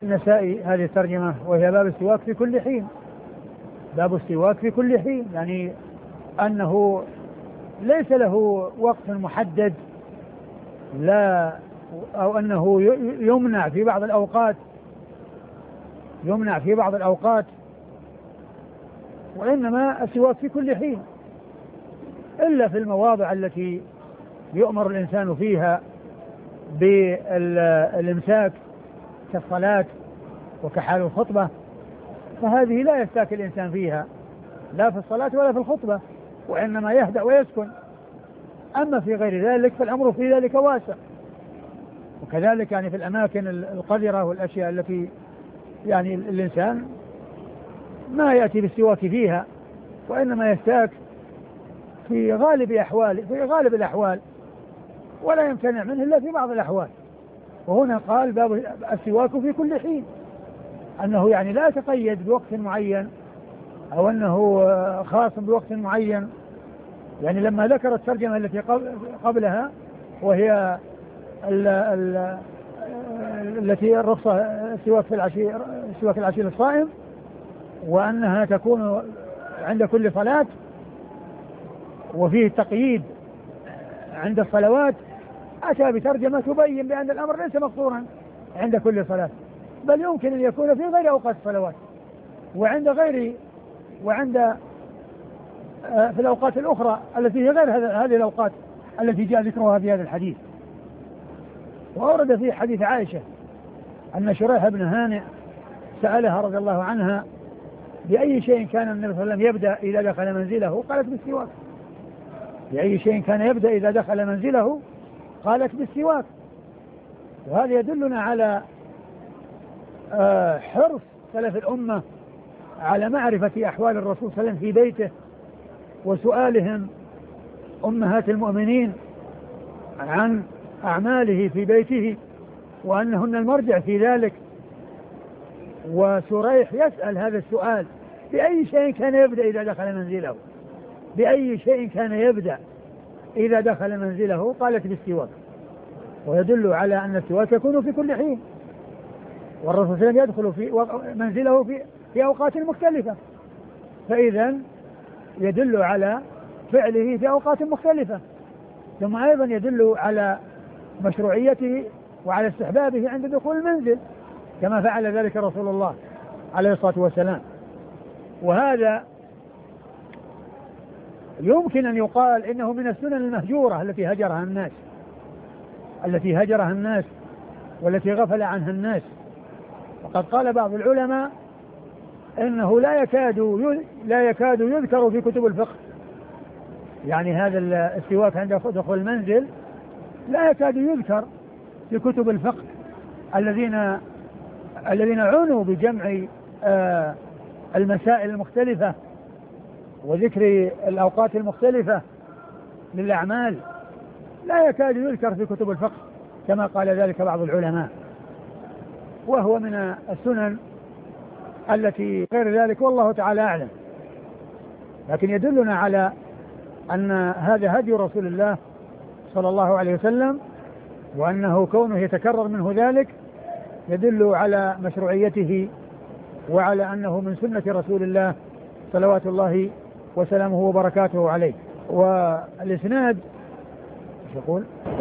النسائي هذه الترجمة وهي باب السواك في كل حين. باب السواك في كل حين يعني أنه ليس له وقت محدد، لا، أو أنه يمنع في بعض الأوقات، وإنما السواك في كل حين، إلا في المواضع التي يؤمر الإنسان فيها بالإمساك كالصلاة وكحال الخطبة، فهذه لا يستاك الإنسان فيها لا في الصلاة ولا في الخطبة، وإنما يهدأ ويسكن. أما في غير ذلك فالأمر في ذلك واسع. وكذلك يعني في الأماكن القذرة والأشياء التي يعني الإنسان ما يأتي بالسواك فيها، وإنما يستاك في غالب الأحوال، ولا يمتنع منه إلا في بعض الأحوال. وهنا قال باب السواك في كل حين، أنه يعني لا يتقيد بوقت معين أو أنه خاص بوقت معين. يعني لما ذكر الترجمة التي قبلها وهي التي الرخصة السواك في العشي للصائم، وأنها تكون عند كل صلاة، وفيه التقييد عند الصلوات، أتى بترجمة تبين بأن الأمر ليس مقصورا عند كل صلاة، بل يمكن أن يكون في غير أوقات الصلوات وعند في الأوقات الأخرى التي هي غير هذه الأوقات التي جاء ذكرها في هذا الحديث. وأورد في حديث عائشة أن شريح بن هانئ سألها رضي الله عنها بأي شيء كان النبي صلى الله عليه وسلم يبدأ إذا دخل منزله؟ قالت بالسواك. بأي شيء كان يبدأ إذا دخل منزله؟ قالت بالسواك. وهذا يدلنا على حرص سلف الأمة على معرفة أحوال الرسول صلى الله عليه وسلم في بيته، وسؤالهم أمهات المؤمنين عن أعماله في بيته، وأنهن المرجع في ذلك. وشريح يسأل هذا السؤال: بأي شيء كان يبدأ إذا دخل منزله؟ بأي شيء كان يبدأ إذا دخل منزله؟ قالت بالسواك. ويدل على أن السواك يكون في كل حين، والرسول صلى الله عليه وسلم يدخل في منزله في أوقات مختلفة، فإذا يدل على فعله في أوقات مختلفة. ثم أيضا يدل على مشروعيته وعلى استحبابه عند دخول المنزل، كما فعل ذلك رسول الله عليه الصلاة والسلام. وهذا يمكن أن يقال إنه من السنن المهجورة التي هجرها الناس والتي غفل عنها الناس. وقد قال بعض العلماء إنه لا يكاد يذكر في كتب الفقه، يعني هذا السواك عند دخول المنزل لا يكاد يذكر في كتب الفقه الذين عنوا بجمع المسائل المختلفة وذكر الأوقات المختلفة للأعمال، لا يكاد يذكر في كتب الفقه كما قال ذلك بعض العلماء. وهو من السنن التي غير ذلك، والله تعالى أعلم. لكن يدلنا على أن هذا هدي رسول الله صلى الله عليه وسلم، وأنه كونه يتكرر منه ذلك يدل على مشروعيته وعلى أنه من سنة رسول الله صلوات الله وسلامه وبركاته عليه. والإسناد يقول